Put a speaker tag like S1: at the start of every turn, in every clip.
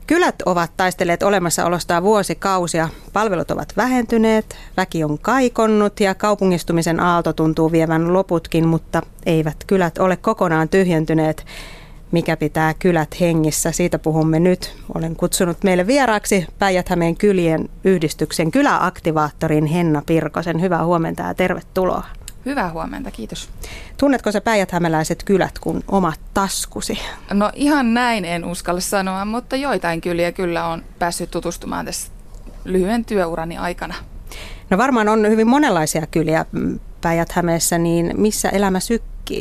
S1: Kylät ovat taistelleet olemassaolostaan vuosikausia. Palvelut ovat vähentyneet, väki on kaikonnut ja kaupungistumisen aalto tuntuu vievän loputkin, mutta eivät kylät ole kokonaan tyhjentyneet. Mikä pitää kylät hengissä? Siitä puhumme nyt. Olen kutsunut meille vieraaksi Päijät-Hämeen kylien yhdistyksen kyläaktivaattorin Henna Pirkosen. Hyvää huomenta ja tervetuloa.
S2: Hyvää huomenta, kiitos.
S1: Tunnetko sä päijät-hämäläiset kylät kuin omat taskusi?
S2: No ihan näin en uskalla sanoa, mutta joitain kyliä kyllä on päässyt tutustumaan tässä lyhyen työurani aikana.
S1: No varmaan on hyvin monenlaisia kyliä Päijät-Hämeessä, niin missä elämä sykkii?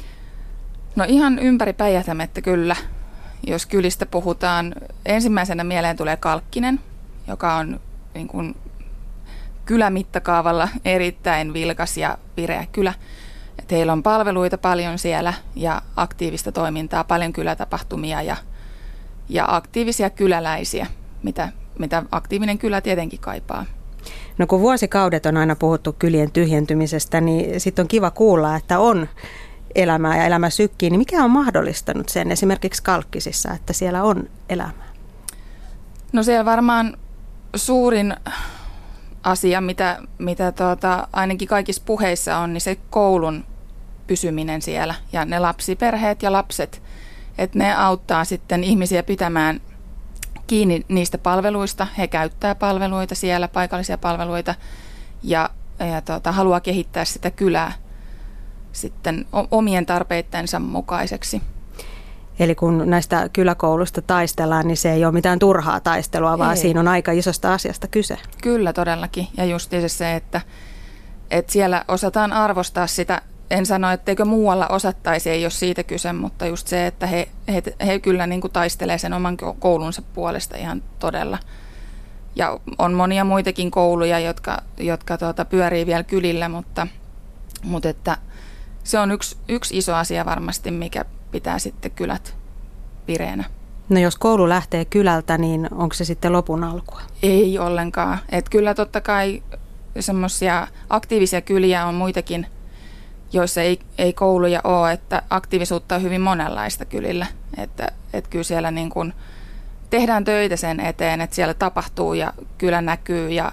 S2: No ihan ympäri Päijät-Hämettä kyllä. Jos kylistä puhutaan, ensimmäisenä mieleen tulee Kalkkinen, joka on niin kuin kylämittakaavalla erittäin vilkas ja vireä kylä. Heillä on palveluita paljon siellä ja aktiivista toimintaa, paljon kylätapahtumia ja aktiivisia kyläläisiä, mitä aktiivinen kylä tietenkin kaipaa.
S1: No kun vuosikaudet on aina puhuttu kylien tyhjentymisestä, niin sitten on kiva kuulla, että on elämää ja elämä sykkii. Niin mikä on mahdollistanut sen esimerkiksi Kalkkisissa, että siellä on elämää?
S2: No siellä varmaan suurin asia, mitä ainakin kaikissa puheissa on, niin se koulun pysyminen siellä ja ne lapsiperheet ja lapset, että ne auttaa sitten ihmisiä pitämään kiinni niistä palveluista. He käyttää palveluita siellä, paikallisia palveluita ja haluaa kehittää sitä kylää sitten omien tarpeittensa mukaiseksi.
S1: Eli kun näistä kyläkoulusta taistellaan, niin se ei ole mitään turhaa taistelua, vaan siinä on aika isosta asiasta kyse.
S2: Kyllä todellakin. Ja just se, että siellä osataan arvostaa sitä. En sano, etteikö muualla osattaisi, ei ole siitä kyse, mutta just se, että he kyllä niin kuin taistelee sen oman koulunsa puolesta ihan todella. Ja on monia muitakin kouluja, jotka pyörii vielä kylillä, mutta että se on yksi iso asia varmasti, mikä pitää sitten kylät vireänä.
S1: No jos koulu lähtee kylältä, niin onko se sitten lopun alkua?
S2: Ei ollenkaan. Että kyllä totta kai semmoisia aktiivisia kyliä on muitakin, joissa ei kouluja ole, että aktiivisuutta on hyvin monenlaista kylillä. Että kyllä siellä niin kuin tehdään töitä sen eteen, että siellä tapahtuu ja kylä näkyy ja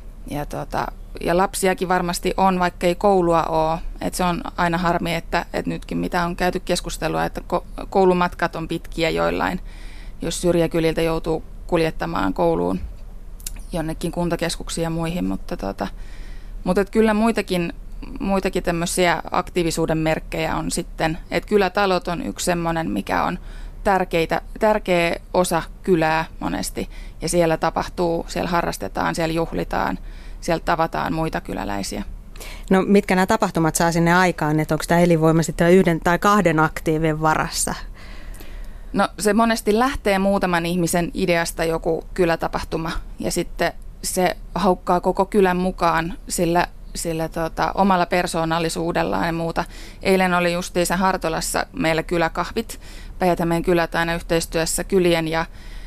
S2: lapsiakin varmasti on, vaikka ei koulua ole. Että se on aina harmi, että nytkin mitä on käyty keskustelua, että koulumatkat on pitkiä joillain, jos syrjäkyliltä joutuu kuljettamaan kouluun jonnekin kuntakeskuksiin ja muihin. Mutta että kyllä muitakin tämmöisiä aktiivisuuden merkkejä on sitten. Että kylätalot on yksi semmoinen, mikä on tärkeä osa kylää monesti. Ja siellä tapahtuu, siellä harrastetaan, siellä juhlitaan. Sieltä tavataan muita kyläläisiä.
S1: No mitkä nämä tapahtumat saa sinne aikaan, että onko tämä elinvoima sitten 1 tai 2 aktiivin varassa?
S2: No se monesti lähtee muutaman ihmisen ideasta joku kylätapahtuma ja sitten se haukkaa koko kylän mukaan sillä omalla persoonallisuudellaan ja muuta. Eilen oli justiinsa Hartolassa meillä kyläkahvit. Päijät-Hämeen kylät aina yhteistyössä kylien ja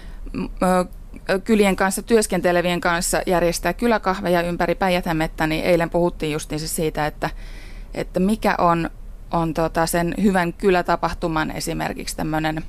S2: kylien kanssa työskentelevien kanssa järjestää kyläkahveja ympäri Päijät-Hämettä, niin eilen puhuttiin justiinsa siitä, että mikä on sen hyvän kylätapahtuman esimerkiksi tämmöinen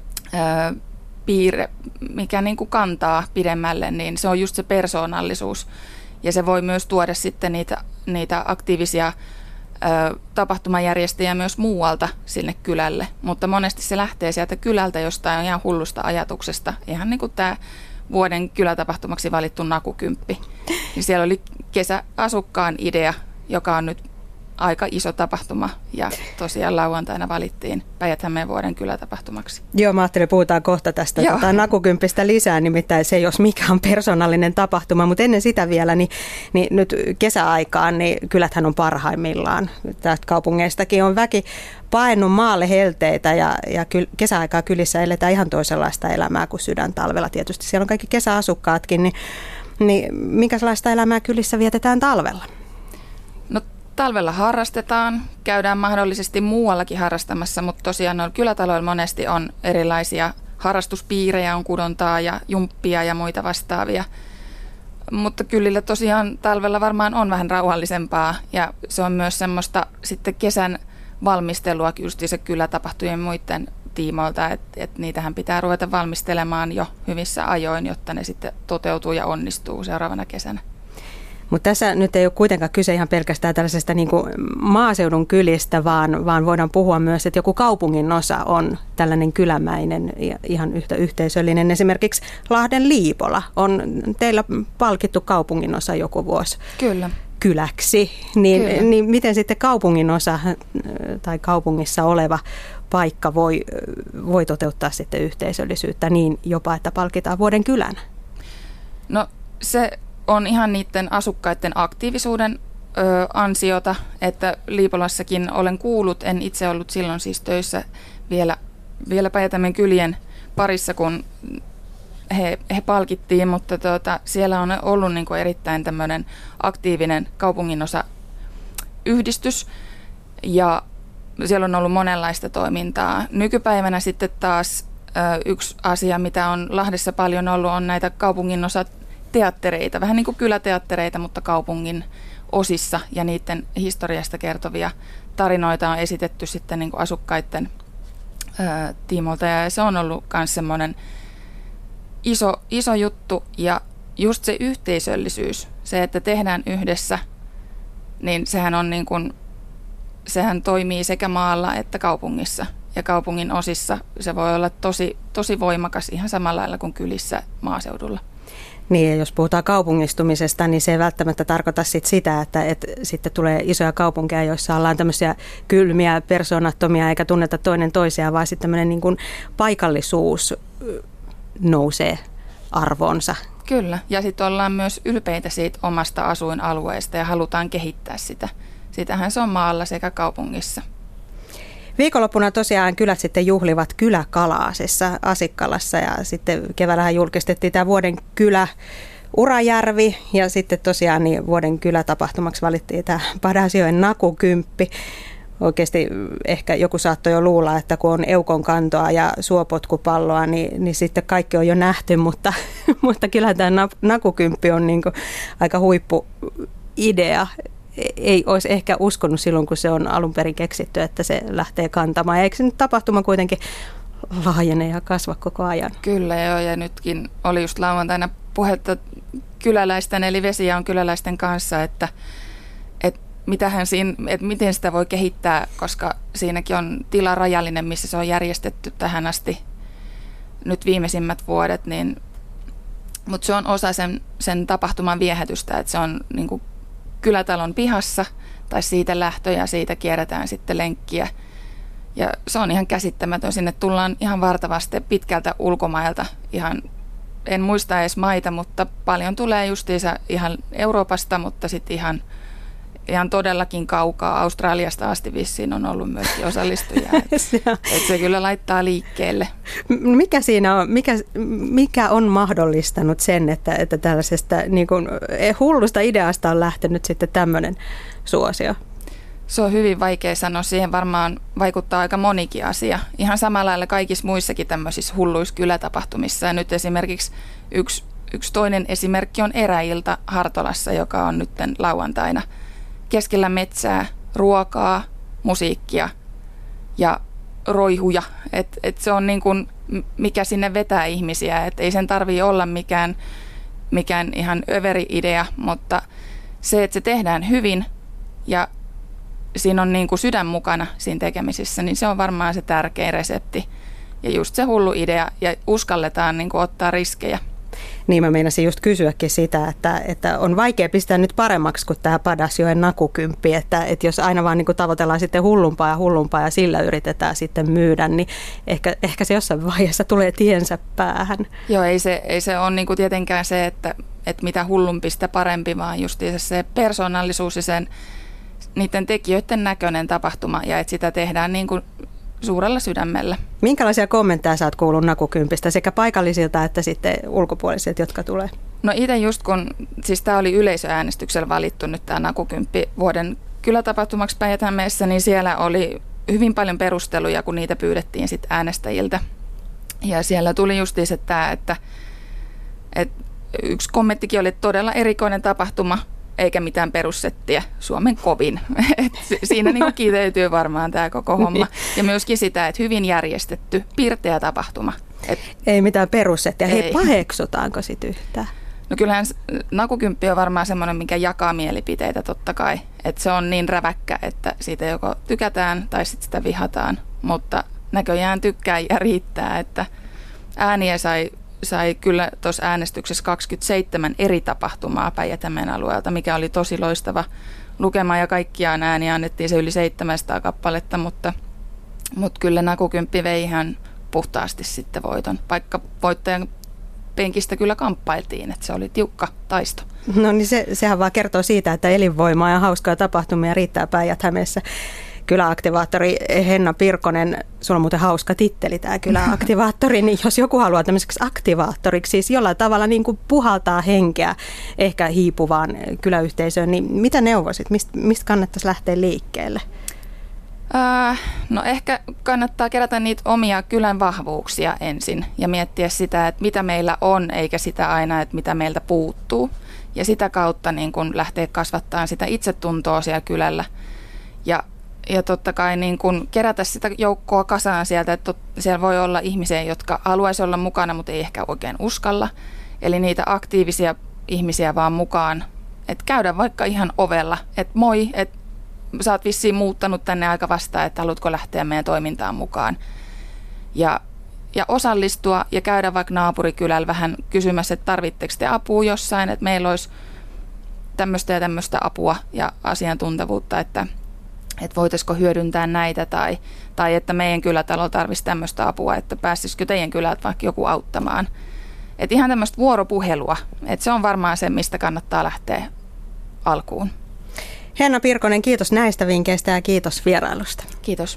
S2: piirre, mikä niin kuin kantaa pidemmälle, niin se on just se persoonallisuus. Ja se voi myös tuoda sitten niitä aktiivisia tapahtumajärjestäjiä myös muualta sinne kylälle, mutta monesti se lähtee sieltä kylältä jostain ihan hullusta ajatuksesta, ihan niin kuin tämä vuoden kylätapahtumaksi valittu nakukymppi. Niin siellä oli kesäasukkaan idea, joka on nyt aika iso tapahtuma ja tosiaan lauantaina valittiin Päijät-Hämeen vuoden kylätapahtumaksi.
S1: Joo, mä ajattelin, puhutaan kohta tästä nakukympistä lisää, nimittäin se jos mikä on persoonallinen tapahtuma, mutta ennen sitä vielä, niin nyt kesäaikaan, niin kyläthän on parhaimmillaan. Tästä kaupungeistakin on väki paennut maalle helteitä ja kesäaikaa kylissä eletään ihan toisenlaista elämää kuin sydäntalvella. Tietysti siellä on kaikki kesäasukkaatkin, niin minkälaista elämää kylissä vietetään talvella?
S2: No talvella harrastetaan, käydään mahdollisesti muuallakin harrastamassa, mutta tosiaan noilla kylätaloilla monesti on erilaisia harrastuspiirejä, on kudontaa ja jumppia ja muita vastaavia. Mutta kylillä tosiaan talvella varmaan on vähän rauhallisempaa ja se on myös semmoista sitten kesän valmistelua just se kylätapahtumien muiden tiimoilta, että niitähän pitää ruveta valmistelemaan jo hyvissä ajoin, jotta ne sitten toteutuu ja onnistuu seuraavana kesänä.
S1: Mutta tässä nyt ei ole kuitenkaan kyse ihan pelkästään tällaisesta niin kuin maaseudun kylistä, vaan voidaan puhua myös, että joku kaupungin osa on tällainen kylämäinen ja ihan yhtä yhteisöllinen. Esimerkiksi Lahden Liipola on teillä palkittu kaupungin osa joku vuosi.
S2: Kyllä.
S1: Kyläksi. Niin miten sitten kaupungin osa tai kaupungissa oleva paikka voi toteuttaa sitten yhteisöllisyyttä niin jopa, että palkitaan vuoden kylänä?
S2: No se on ihan niiden asukkaiden aktiivisuuden ansiota, että Liipolassakin olen kuullut, en itse ollut silloin siis töissä vielä Päijät-Hämeen kylien parissa, kun he palkittiin, mutta siellä on ollut niin kuin erittäin tämmöinen aktiivinen kaupunginosayhdistys ja siellä on ollut monenlaista toimintaa. Nykypäivänä sitten taas yksi asia, mitä on Lahdessa paljon ollut, on näitä kaupunginosateattereita, vähän niin kuin kyläteattereita, mutta kaupungin osissa ja niiden historiasta kertovia tarinoita on esitetty sitten niin kuin asukkaiden tiimolta ja se on ollut myös semmoinen iso juttu ja just se yhteisöllisyys, se, että tehdään yhdessä, niin sehän toimii sekä maalla että kaupungissa. Ja kaupungin osissa se voi olla tosi voimakas ihan samalla lailla kuin kylissä maaseudulla.
S1: Niin, ja jos puhutaan kaupungistumisesta, niin se ei välttämättä tarkoita sitä, että sitten tulee isoja kaupunkeja, joissa ollaan tämmöisiä kylmiä, persoonattomia eikä tunneta toinen toisiaan, vaan sitten tämmöinen niin kuin paikallisuus nousee arvoonsa.
S2: Kyllä, ja sitten ollaan myös ylpeitä siitä omasta asuinalueesta ja halutaan kehittää sitä. Sitähän se on maalla sekä kaupungissa.
S1: Viikonloppuna tosiaan kylät sitten juhlivat Kyläkalaasessa Asikkalassa ja sitten keväällähän julkistettiin tämä vuoden kylä Urajärvi ja sitten tosiaan niin vuoden kylätapahtumaksi valittiin tämä Padasjoen Nakukymppi. Oikeasti ehkä joku saattoi jo luulla, että kun on eukon kantoa ja suopotkupalloa, niin sitten kaikki on jo nähty, mutta kyllä tämä Nakukymppi on niin kuin aika huippuidea. Ei olisi ehkä uskonut silloin, kun se on alun perin keksitty, että se lähtee kantamaan. Ja eikö se nyt tapahtuma kuitenkin laajene ja kasva koko ajan?
S2: Kyllä joo, ja nytkin oli just lauantaina puhetta kyläläisten eli Vesijaon kyläläisten kanssa, että miten sitä voi kehittää, koska siinäkin on tila rajallinen, missä se on järjestetty tähän asti nyt viimeisimmät vuodet, mutta se on osa sen tapahtuman viehätystä, että se on niin kuin kylätalon pihassa tai siitä lähtö ja siitä kierretään sitten lenkkiä. Ja se on ihan käsittämätön. Sinne tullaan ihan vartavasti pitkältä ulkomailta. En muista edes maita, mutta paljon tulee justiinsa ihan Euroopasta, mutta sitten ihan todellakin kaukaa. Australiasta asti vissiin on ollut myöskin osallistujia. Et se kyllä laittaa liikkeelle.
S1: Mikä siinä on, mikä on mahdollistanut sen, että tällaisesta niin kuin hullusta ideasta on lähtenyt sitten tämmöinen suosio?
S2: Se on hyvin vaikea sanoa. Siihen varmaan vaikuttaa aika monikin asia. Ihan samalla lailla kaikissa muissakin tämmöisissä hulluissa kylätapahtumissa. Ja nyt esimerkiksi yksi toinen esimerkki on Eräilta Hartolassa, joka on nyt lauantaina. Keskellä metsää, ruokaa, musiikkia ja roihuja. Et se on niin kuin, mikä sinne vetää ihmisiä. Et ei sen tarvitse olla mikään ihan överi idea, mutta se, että se tehdään hyvin ja siinä on niin kuin sydän mukana siinä tekemisissä, niin se on varmaan se tärkein resepti. Ja just se hullu idea ja uskalletaan niin kuin ottaa riskejä.
S1: Niin mä meinasin just kysyäkin sitä, että on vaikea pistää nyt paremmaksi kuin tämä Padasjoen Nakukymppi, että jos aina vaan niin kuin tavoitellaan sitten hullumpaa ja sillä yritetään sitten myydä, niin ehkä se jossain vaiheessa tulee tiensä päähän.
S2: Joo, ei se ole niin kuin tietenkään se, että mitä hullumpi sitä parempi, vaan just se persoonallisuus ja niiden tekijöiden näköinen tapahtuma ja että sitä tehdään niin kuin suurella sydämellä. Minkälaisia
S1: kommentteja sä oot kuullut Nakukympistä sekä paikallisilta että sitten ulkopuolisilta, jotka tulee?
S2: No itse just siis tämä oli yleisöäänestyksellä valittu nyt tämä Nakukymppi vuoden kylätapahtumaksi Päijät-Hämeessä, niin siellä oli hyvin paljon perusteluja, kun niitä pyydettiin sitten äänestäjiltä. Ja siellä tuli justiinsa tämä, että yksi kommenttikin oli todella erikoinen tapahtuma, eikä mitään perussettiä, Suomen kovin. Siinä niin kuin kiteytyy varmaan tämä koko homma. Ja myöskin sitä, että hyvin järjestetty, pirteä tapahtuma.
S1: Ei mitään perussettiä. Hei, paheksutaanko sit yhtään?
S2: No kyllähän nakukymppi on varmaan semmoinen, mikä jakaa mielipiteitä totta kai. Että se on niin räväkkä, että siitä joko tykätään tai sitten sitä vihataan. Mutta näköjään tykkää ja riittää, että ääniä sai kyllä tuossa äänestyksessä 27 eri tapahtumaa Päijät-Hämeen alueelta, mikä oli tosi loistava lukema ja kaikkiaan ääniä annettiin se yli 700 kappaletta, mutta kyllä nakukymppi vei ihan puhtaasti sitten voiton, vaikka voittajan penkistä kyllä kamppailtiin, että se oli tiukka taisto.
S1: No niin sehän vaan kertoo siitä, että elinvoimaa ja hauskaa tapahtumia riittää Päijät-Hämeessä. Kyläaktivaattori Henna Pirkonen, sulla on muuten hauska titteli tämä kyläaktivaattori, niin jos joku haluaa tämmöiseksi aktivaattoriksi, siis jollain tavalla niin kuin puhaltaa henkeä ehkä hiipuvaan kyläyhteisöön, niin mitä neuvoisit? Mistä kannattaisi lähteä liikkeelle?
S2: No ehkä kannattaa kerätä niitä omia kylän vahvuuksia ensin ja miettiä sitä, että mitä meillä on, eikä sitä aina, että mitä meiltä puuttuu. Ja sitä kautta niin kun lähtee kasvattamaan sitä itsetuntoa siellä kylällä. Ja totta kai niin kun kerätä sitä joukkoa kasaan sieltä, että siellä voi olla ihmisiä, jotka haluaisi olla mukana, mutta ei ehkä oikein uskalla. Eli niitä aktiivisia ihmisiä vaan mukaan. Että käydä vaikka ihan ovella, että moi, että sä oot vissiin muuttanut tänne aika vastaan, että haluatko lähteä meidän toimintaan mukaan. Ja osallistua ja käydä vaikka naapurikylällä vähän kysymässä, että tarvitteko te apua jossain, että meillä olisi tämmöistä ja tämmöistä apua ja asiantuntevuutta, että voitaisiko hyödyntää näitä tai että meidän kylätalo tarvitsisi tämmöistä apua, että pääsisikö teidän kylältä vaikka joku auttamaan. Että ihan tämmöistä vuoropuhelua, että se on varmaan se, mistä kannattaa lähteä alkuun.
S1: Henna Pirkonen, kiitos näistä vinkkeistä ja kiitos vierailusta.
S2: Kiitos.